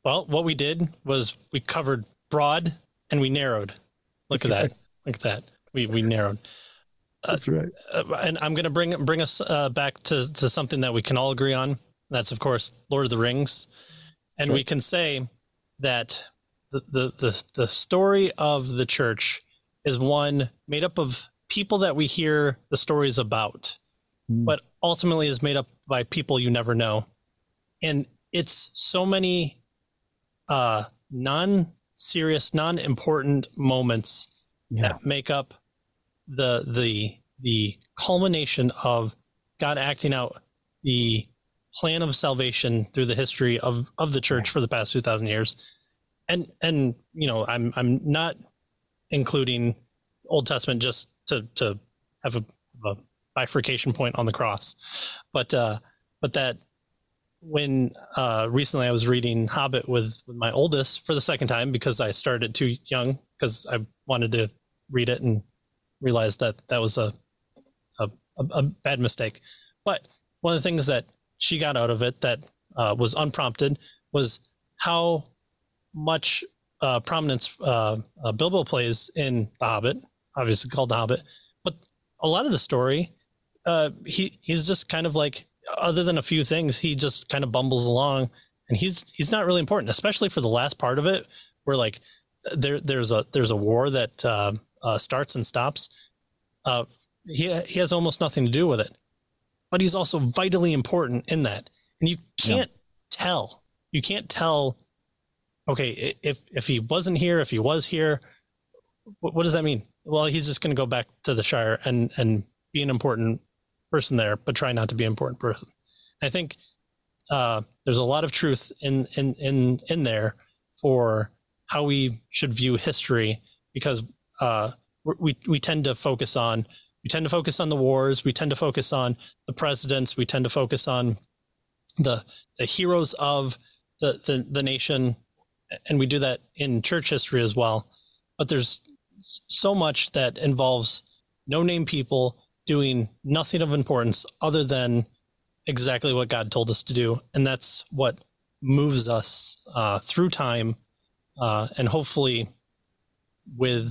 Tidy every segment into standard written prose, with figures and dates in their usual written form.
Well, what we did was we covered broad and we narrowed. Look at that. Look at that. We narrowed. That's right. And I'm going to bring us back to something that we can all agree on. That's, of course, Lord of the Rings. And we can say that the story of the church is one made up of people that we hear the stories about, but ultimately is made up by people you never know. And it's so many non-serious, non-important moments that make up the culmination of God acting out the plan of salvation through the history of the church for the past 2,000 years. And you know, I'm not including Old Testament just to have a bifurcation point on the cross, but that when recently I was reading Hobbit with my oldest for the second time because I started too young because I wanted to read it and realized that was a bad mistake. But one of the things that she got out of it that was unprompted was how much prominence Bilbo plays in The Hobbit, obviously called The Hobbit. But a lot of the story, he's just kind of like, other than a few things, he just kind of bumbles along, and he's not really important, especially for the last part of it, where like there's a war that starts and stops. He has almost nothing to do with it, but he's also vitally important in that, and you can't tell. You can't tell. Okay, if he wasn't here, if he was here, what does that mean? Well, he's just going to go back to the Shire and be an important person there, but try not to be an important person. I think there's a lot of truth in there for how we should view history, because we tend to focus on the wars, we tend to focus on the presidents, we tend to focus on the heroes of the nation, and we do that in church history as well. But there's so much that involves no-name people doing nothing of importance other than exactly what God told us to do. And that's what moves us through time, and hopefully with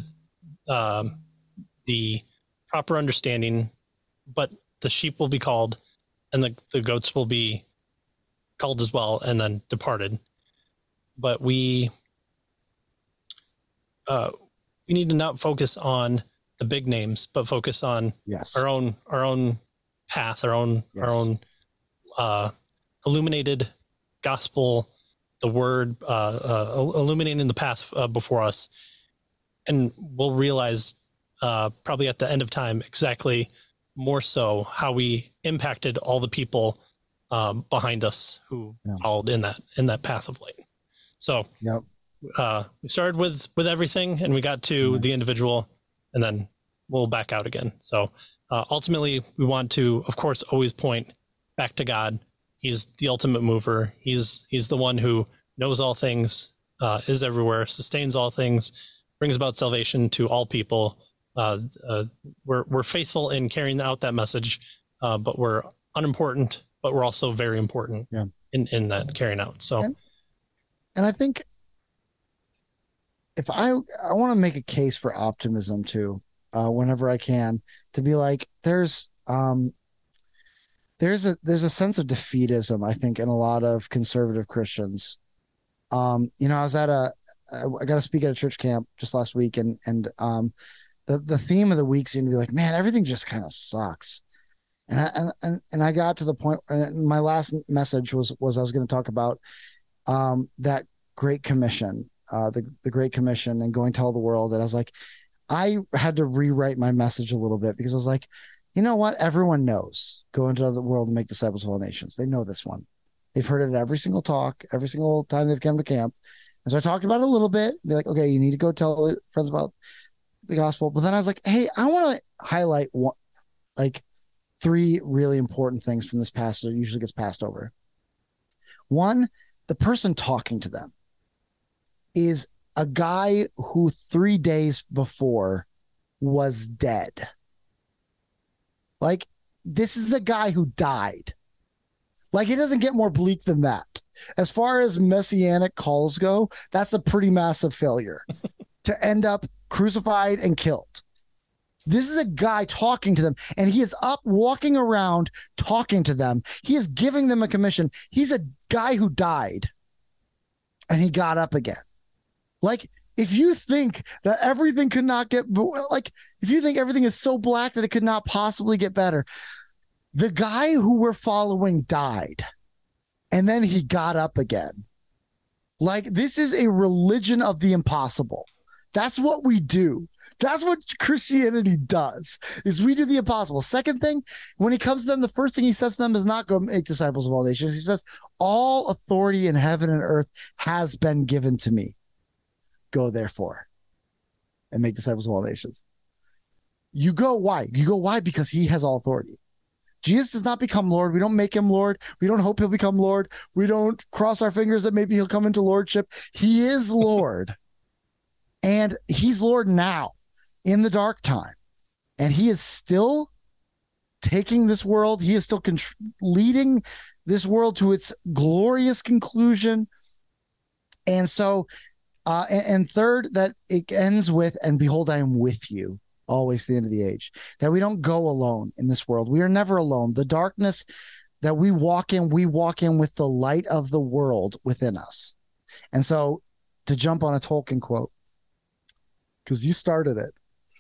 the proper understanding. But the sheep will be called, and the goats will be called as well, and then departed. But we need to not focus on the big names, but focus on our own path, our own illuminated gospel, the word illuminating the path before us, and we'll realize probably at the end of time exactly more so how we impacted all the people behind us who followed in that path of light. So we started with everything, and we got to the individual, and then we'll back out again. So ultimately, we want to, of course, always point back to God. He's the ultimate mover. He's the one who knows all things, is everywhere, sustains all things, brings about salvation to all people. We're faithful in carrying out that message, but we're unimportant, but we're also very important in that carrying out. So, and I think if I want to make a case for optimism too, whenever I can, to be like, there's a sense of defeatism, I think, in a lot of conservative Christians. I was I got to speak at a church camp just last week, and the theme of the week seemed to be like, man, everything just kind of sucks. And I got to the point, and my last message was I was going to talk about that Great Commission, the Great Commission, and going tell the world. And I was like, I had to rewrite my message a little bit, because I was like, you know what? Everyone knows, go into the world and make disciples of all nations. They know this one. They've heard it at every single talk, every single time they've come to camp. And so I talked about it a little bit, be like, okay, you need to go tell friends about the gospel. But then I was like, hey, I want to highlight three really important things from this passage that usually gets passed over. One, the person talking to them is a guy who 3 days before was dead. Like, this is a guy who died. Like, it doesn't get more bleak than that. as far as messianic calls go, that's a pretty massive failure to end up crucified and killed. This is a guy talking to them, and he is up walking around talking to them. He is giving them a commission. He's a guy who died and he got up again. Like, if you think that everything could not get, like, if you think everything is so black that it could not possibly get better, the guy who we're following died and then he got up again. Like, this is a religion of the impossible. That's what we do. That's what Christianity does, is we do the impossible. Second thing, when he comes to them, the first thing he says to them is not go make disciples of all nations. He says, all authority in heaven and earth has been given to me. Go therefore and make disciples of all nations. You go, why? You go, why? Because he has all authority. Jesus does not become Lord. We don't make him Lord. We don't hope he'll become Lord. We don't cross our fingers that maybe he'll come into lordship. He is Lord. And he's Lord now in the dark time. And he is still taking this world. He is still leading this world to its glorious conclusion. And so, and third, that it ends with, and behold, I am with you always to the end of the age, that we don't go alone in this world. We are never alone. The darkness that we walk in with the light of the world within us. And so, to jump on a Tolkien quote, because you started it.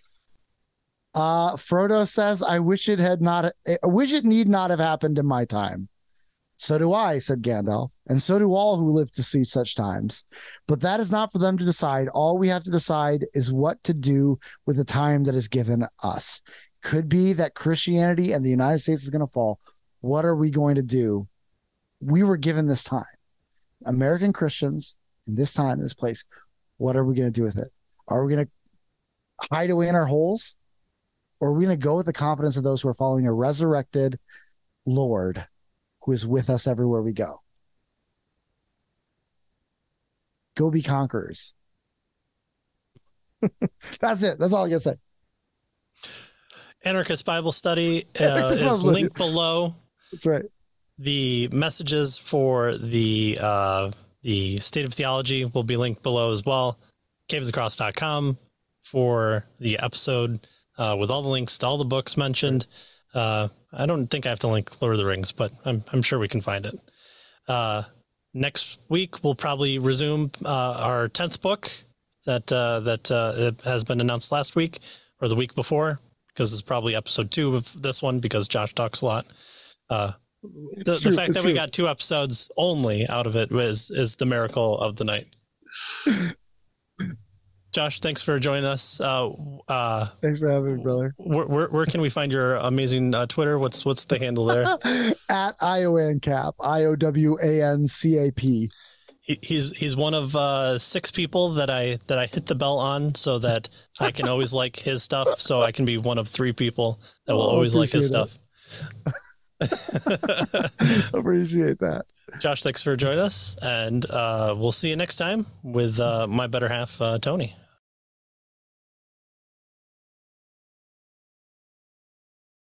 Frodo says, I wish it need not have happened in my time. So do I, said Gandalf, and so do all who live to see such times. But that is not for them to decide. All we have to decide is what to do with the time that is given us. Could be that Christianity and the United States is going to fall. What are we going to do? We were given this time. American Christians, in this time, in this place, what are we going to do with it? Are we going to hide away in our holes? Or are we going to go with the confidence of those who are following a resurrected Lord who is with us everywhere we go? Go be conquerors. That's it. That's all I got to say. Anarchist Bible Study is linked below. That's right. The messages for the State of Theology will be linked below as well. caveofthecross.com for the episode with all the links to all the books mentioned. I don't think I have to link Lord of the Rings, but I'm sure we can find it. Next week, we'll probably resume our 10th book that has been announced last week or the week before, because it's probably episode 2 of this one, because Josh talks a lot. The fact that we got 2 episodes only out of it is the miracle of the night. Josh, thanks for joining us. Thanks for having me, brother. Where can we find your amazing Twitter? What's the handle there? At IOANCAP, IOWANCAP. He's one of 6 people that I hit the bell on, so that I can always like his stuff. So I can be one of 3 people that will always like his stuff. Appreciate that. Josh, thanks for joining us, and we'll see you next time with my better half, Tony.